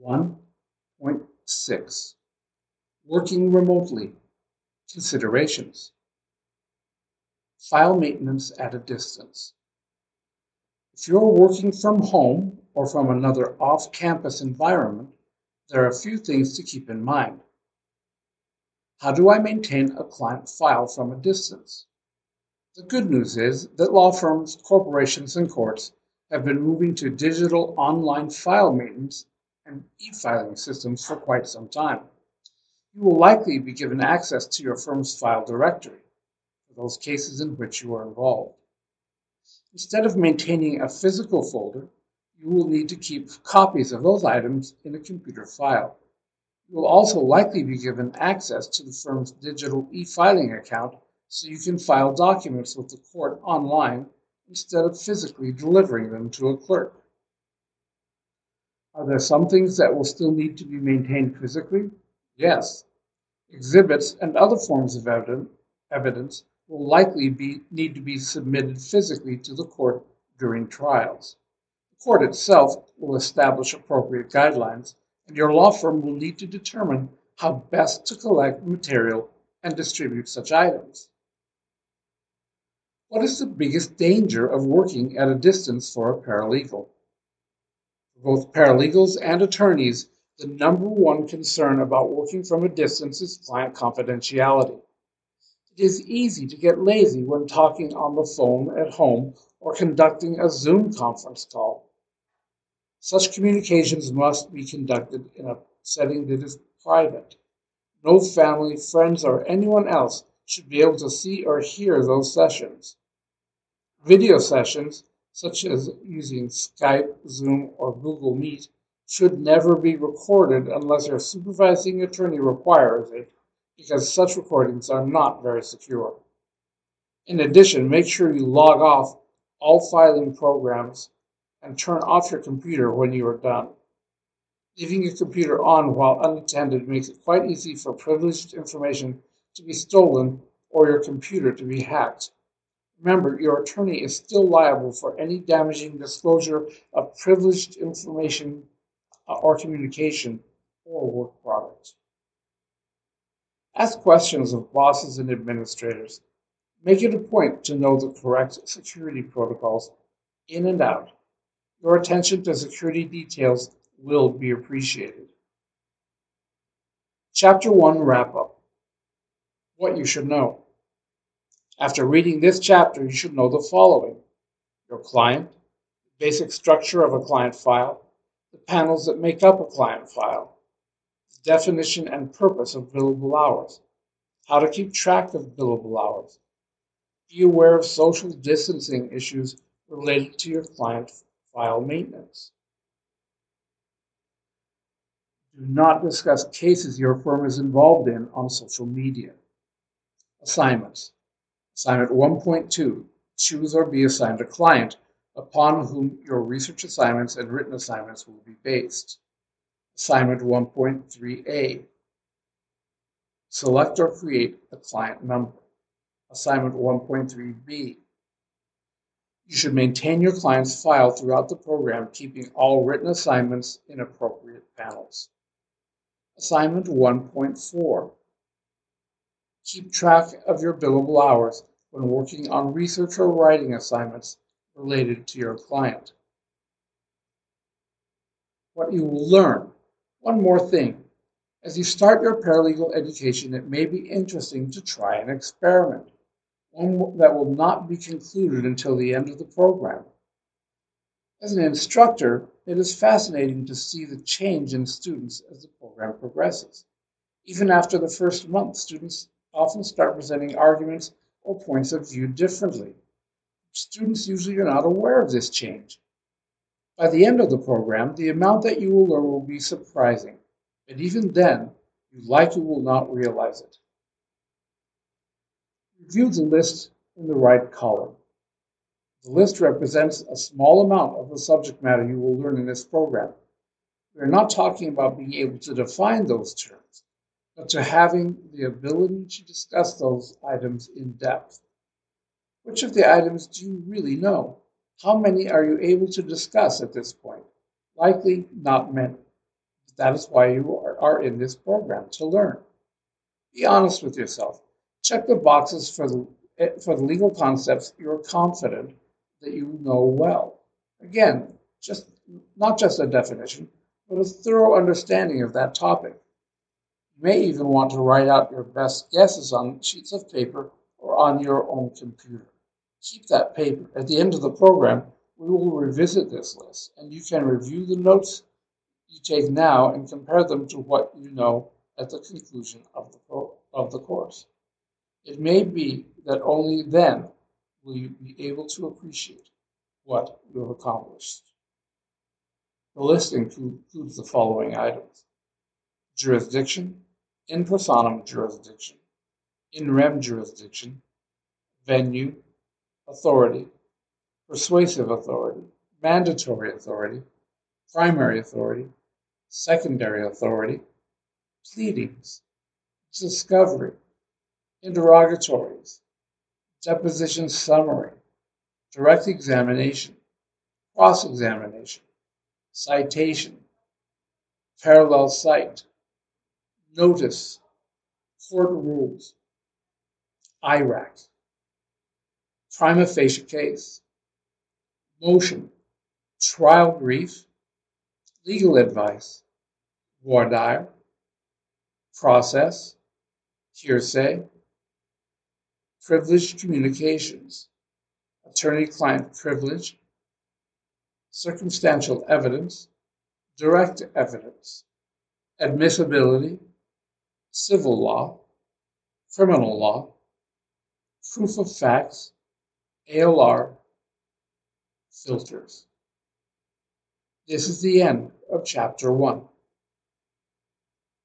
1.6 Working remotely. Considerations. File maintenance at a distance. If you're working from home or from another off-campus environment, there are a few things to keep in mind. How do I maintain a client file from a distance? The good news is that law firms, corporations, and courts have been moving to digital online file maintenance and e-filing systems for quite some time. You will likely be given access to your firm's file directory for those cases in which you are involved. Instead of maintaining a physical folder, you will need to keep copies of those items in a computer file. You will also likely be given access to the firm's digital e-filing account so you can file documents with the court online instead of physically delivering them to a clerk. Are there some things that will still need to be maintained physically? Yes. Exhibits and other forms of evidence will likely need to be submitted physically to the court during trials. The court itself will establish appropriate guidelines, and your law firm will need to determine how best to collect material and distribute such items. What is the biggest danger of working at a distance for a paralegal? For both paralegals and attorneys, the number one concern about working from a distance is client confidentiality. It is easy to get lazy when talking on the phone at home or conducting a Zoom conference call. Such communications must be conducted in a setting that is private. No family, friends, or anyone else should be able to see or hear those sessions. Video sessions, such as using Skype, Zoom, or Google Meet, should never be recorded unless your supervising attorney requires it, because such recordings are not very secure. In addition, make sure you log off all filing programs and turn off your computer when you are done. Leaving your computer on while unattended makes it quite easy for privileged information to be stolen or your computer to be hacked. Remember, your attorney is still liable for any damaging disclosure of privileged information or communication or work product. Ask questions of bosses and administrators. Make it a point to know the correct security protocols in and out. Your attention to security details will be appreciated. Chapter 1 Wrap Up. What you should know. After reading this chapter, you should know the following: your client, the basic structure of a client file, the panels that make up a client file, the definition and purpose of billable hours, how to keep track of billable hours. Be aware of social distancing issues related to your client file maintenance. Do not discuss cases your firm is involved in on social media. Assignments. Assignment 1.2. Choose or be assigned a client upon whom your research assignments and written assignments will be based. Assignment 1.3a. Select or create a client number. Assignment 1.3b. You should maintain your client's file throughout the program, keeping all written assignments in appropriate panels. Assignment 1.4. Keep track of your billable hours when working on research or writing assignments related to your client. What you will learn. One more thing. As you start your paralegal education, it may be interesting to try an experiment, one that will not be concluded until the end of the program. As an instructor, it is fascinating to see the change in students as the program progresses. Even after the first month, students often start presenting arguments or points of view differently. Students usually are not aware of this change. By the end of the program, the amount that you will learn will be surprising, but even then, you likely will not realize it. Review the list in the right column. The list represents a small amount of the subject matter you will learn in this program. We are not talking about being able to define those terms, but to having the ability to discuss those items in depth. Which of the items do you really know? How many are you able to discuss at this point? Likely not many. But That is why you are in this program, to learn. Be honest with yourself. Check the boxes for the legal concepts you're confident that you know well. Again, just not just a definition, but a thorough understanding of that topic. You may even want to write out your best guesses on sheets of paper or on your own computer. Keep that paper. At the end of the program, we will revisit this list, and you can review the notes you take now and compare them to what you know at the conclusion of the course. It may be that only then will you be able to appreciate what you have accomplished. The list includes the following items: jurisdiction, in personam jurisdiction, in rem jurisdiction, venue, authority, persuasive authority, mandatory authority, primary authority, secondary authority, pleadings, discovery, interrogatories, deposition summary, direct examination, cross-examination, citation, parallel cite, notice, court rules, IRAC, prima facie case, motion, trial brief, legal advice, voir dire, process, hearsay, privileged communications, attorney-client privilege, circumstantial evidence, direct evidence, admissibility, civil law, criminal law, proof of facts, ALR, filters. This is the end of Chapter 1.